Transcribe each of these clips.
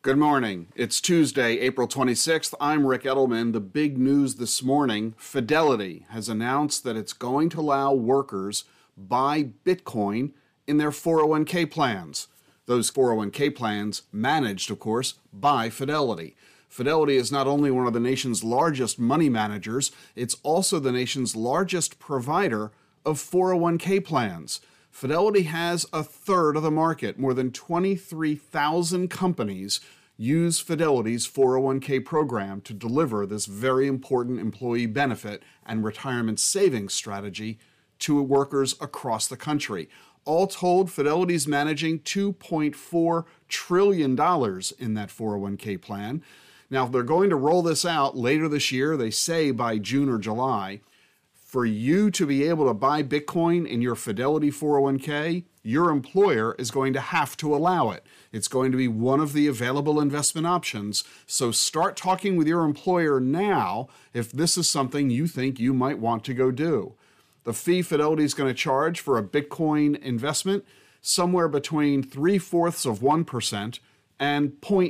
Good morning. It's Tuesday, April 26th. I'm Rick Edelman. The big news this morning, Fidelity has announced that it's going to allow workers buy Bitcoin in their 401k plans. Those 401k plans managed, of course, by Fidelity. Fidelity is not only one of the nation's largest money managers, it's also the nation's largest provider of 401k plans. Fidelity has a third of the market. More than 23,000 companies use Fidelity's 401k program to deliver this very important employee benefit and retirement savings strategy to workers across the country. All told, Fidelity's managing $2.4 trillion in that 401k plan. Now, they're going to roll this out later this year, they say by June or July. For you to be able to buy Bitcoin in your Fidelity 401k, your employer is going to have to allow it. It's going to be one of the available investment options. So start talking with your employer now if this is something you think you might want to go do. The fee Fidelity is going to charge for a Bitcoin investment, somewhere between 0.75% and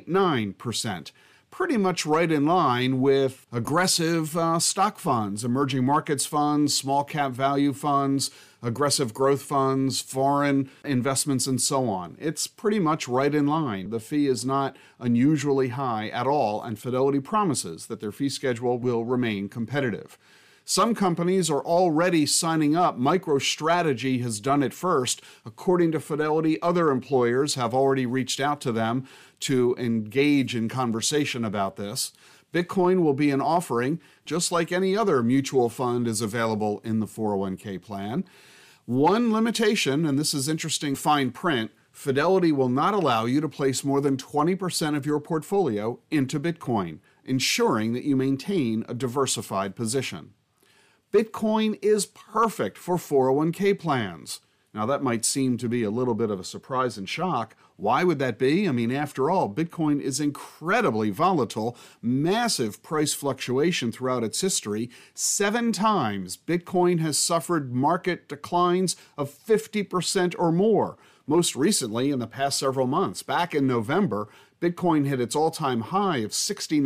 0.9%. Pretty much right in line with aggressive stock funds, emerging markets funds, small cap value funds, aggressive growth funds, foreign investments, and so on. It's pretty much right in line. The fee is not unusually high at all, and Fidelity promises that their fee schedule will remain competitive. Some companies are already signing up. MicroStrategy has done it first. According to Fidelity, other employers have already reached out to them to engage in conversation about this. Bitcoin will be an offering, just like any other mutual fund is available in the 401k plan. One limitation, and this is interesting fine print, Fidelity will not allow you to place more than 20% of your portfolio into Bitcoin, ensuring that you maintain a diversified position. Bitcoin is perfect for 401k plans. Now, that might seem to be a little bit of a surprise and shock. Why would that be? I mean, after all, Bitcoin is incredibly volatile, massive price fluctuation throughout its history. 7 times, Bitcoin has suffered market declines of 50% or more. Most recently, in the past several months, back in November, Bitcoin hit its all-time high of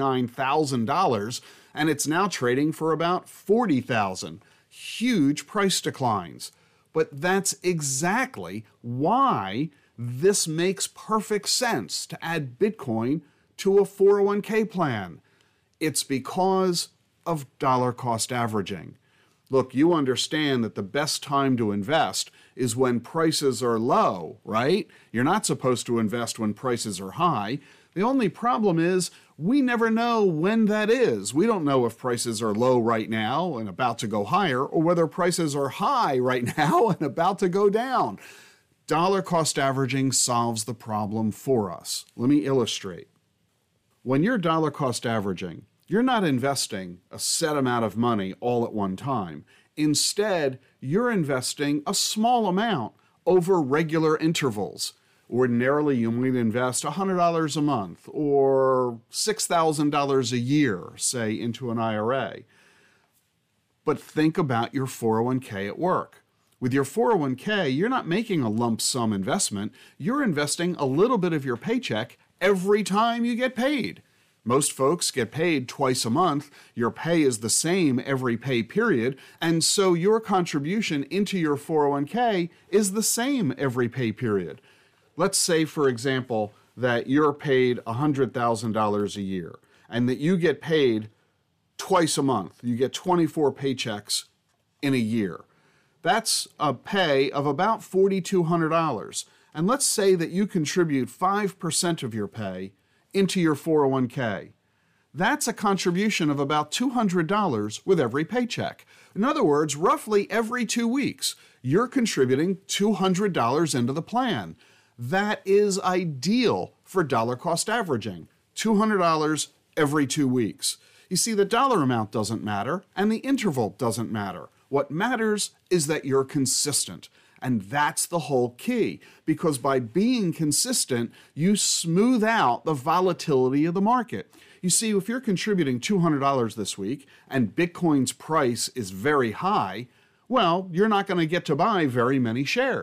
$69,000, and it's now trading for about $40,000. Huge price declines. But that's exactly why this makes perfect sense to add Bitcoin to a 401k plan. It's because of dollar cost averaging. Look, you understand that the best time to invest is when prices are low, right? You're not supposed to invest when prices are high. The only problem is we never know when that is. We don't know if prices are low right now and about to go higher, or whether prices are high right now and about to go down. Dollar cost averaging solves the problem for us. Let me illustrate. When you're dollar cost averaging, you're not investing a set amount of money all at one time. Instead, you're investing a small amount over regular intervals. Ordinarily, you might invest $100 a month or $6,000 a year, say, into an IRA. But think about your 401k at work. With your 401k, you're not making a lump sum investment. You're investing a little bit of your paycheck every time you get paid. Most folks get paid twice a month. Your pay is the same every pay period, and so your contribution into your 401k is the same every pay period. Let's say, for example, that you're paid $100,000 a year and that you get paid twice a month. You get 24 paychecks in a year. That's a pay of about $4,200. And let's say that you contribute 5% of your pay into your 401k. That's a contribution of about $200 with every paycheck. In other words, roughly every 2 weeks, you're contributing $200 into the plan. That is ideal for dollar cost averaging. $200 every 2 weeks. You see, the dollar amount doesn't matter, and the interval doesn't matter. What matters is that you're consistent. And that's the whole key, because by being consistent, you smooth out the volatility of the market. You see, if you're contributing $200 this week and Bitcoin's price is very high, well, you're not going to get to buy very many shares.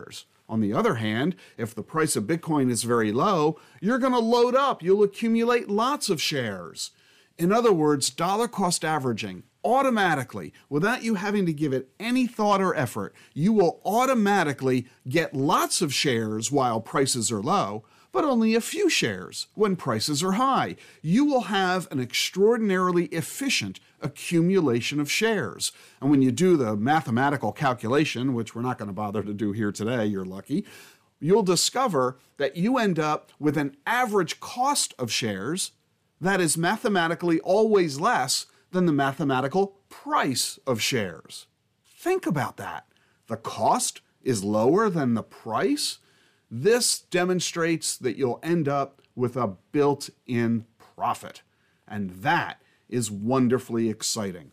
On the other hand, if the price of Bitcoin is very low, you're going to load up. You'll accumulate lots of shares. In other words, dollar cost averaging automatically, without you having to give it any thought or effort, you will automatically get lots of shares while prices are low, but only a few shares when prices are high. You will have an extraordinarily efficient accumulation of shares. And when you do the mathematical calculation, which we're not going to bother to do here today, you're lucky, you'll discover that you end up with an average cost of shares that is mathematically always less than the mathematical price of shares. Think about that. The cost is lower than the price. This demonstrates that you'll end up with a built-in profit, and that is wonderfully exciting.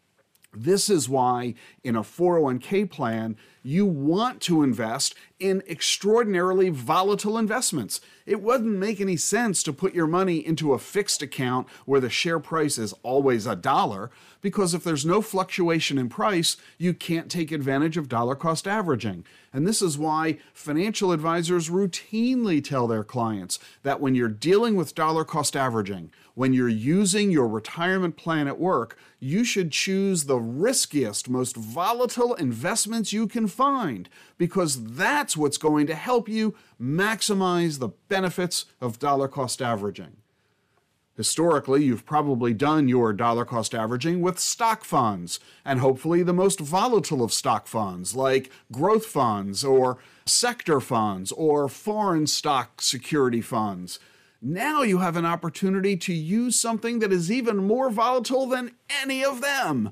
This is why in a 401k plan, you want to invest in extraordinarily volatile investments. It wouldn't make any sense to put your money into a fixed account where the share price is always $1, because if there's no fluctuation in price, you can't take advantage of dollar cost averaging. And this is why financial advisors routinely tell their clients that when you're dealing with dollar cost averaging, when you're using your retirement plan at work, you should choose the riskiest, most volatile investments you can find, because that's what's going to help you maximize the benefits of dollar cost averaging. Historically, you've probably done your dollar cost averaging with stock funds, and hopefully the most volatile of stock funds, like growth funds or sector funds or foreign stock security funds. Now you have an opportunity to use something that is even more volatile than any of them: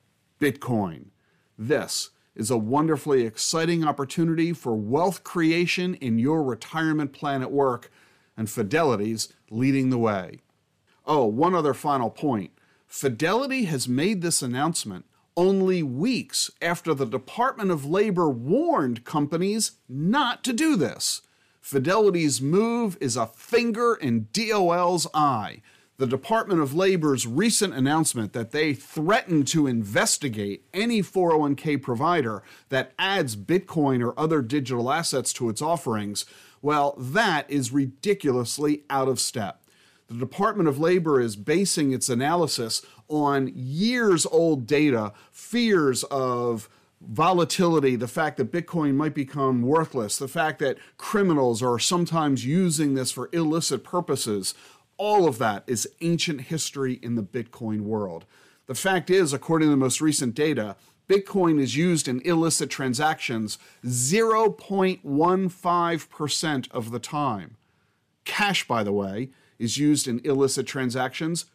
Bitcoin. This is a wonderfully exciting opportunity for wealth creation in your retirement plan at work, and Fidelity's leading the way. Oh, one other final point. Fidelity has made this announcement only weeks after the Department of Labor warned companies not to do this. Fidelity's move is a finger in DOL's eye. The Department of Labor's recent announcement that they threaten to investigate any 401k provider that adds Bitcoin or other digital assets to its offerings, well, that is ridiculously out of step. The Department of Labor is basing its analysis on years-old data, fears of volatility, the fact that Bitcoin might become worthless, the fact that criminals are sometimes using this for illicit purposes. All of that is ancient history in the Bitcoin world. The fact is, according to the most recent data, Bitcoin is used in illicit transactions 0.15% of the time. Cash, by the way, is used in illicit transactions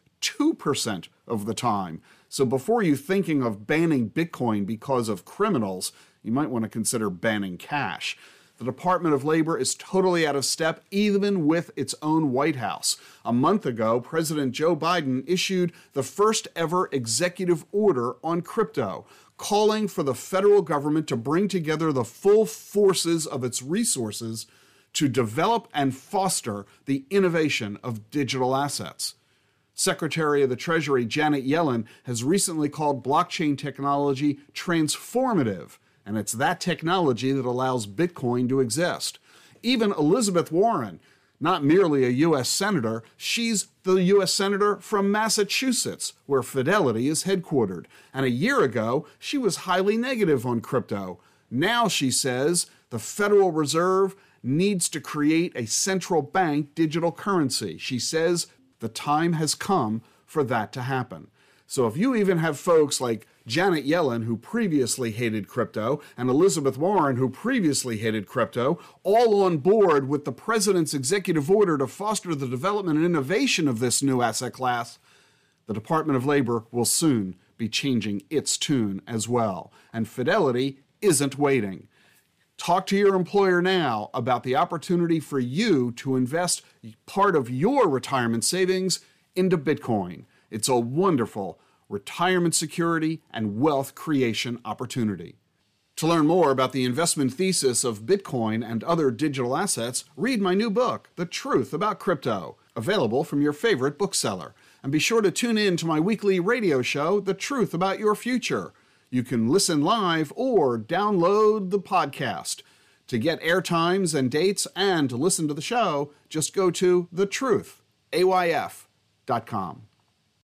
2% of the time. So before you thinking of banning Bitcoin because of criminals, you might want to consider banning cash. The Department of Labor is totally out of step, even with its own White House. A month ago, President Joe Biden issued the first ever executive order on crypto, calling for the federal government to bring together the full forces of its resources to develop and foster the innovation of digital assets. Secretary of the Treasury Janet Yellen has recently called blockchain technology transformative, and it's that technology that allows Bitcoin to exist. Even Elizabeth Warren, not merely a U.S. Senator, she's the U.S. Senator from Massachusetts, where Fidelity is headquartered. And a year ago, she was highly negative on crypto. Now she says the Federal Reserve needs to create a central bank digital currency. She says the time has come for that to happen. So if you even have folks like Janet Yellen, who previously hated crypto, and Elizabeth Warren, who previously hated crypto, all on board with the president's executive order to foster the development and innovation of this new asset class, the Department of Labor will soon be changing its tune as well. And Fidelity isn't waiting. Talk to your employer now about the opportunity for you to invest part of your retirement savings into Bitcoin. It's a wonderful retirement security and wealth creation opportunity. To learn more about the investment thesis of Bitcoin and other digital assets, read my new book, The Truth About Crypto, available from your favorite bookseller. And be sure to tune in to my weekly radio show, The Truth About Your Future. You can listen live or download the podcast. To get airtimes and dates and to listen to the show, just go to thetruthayf.com.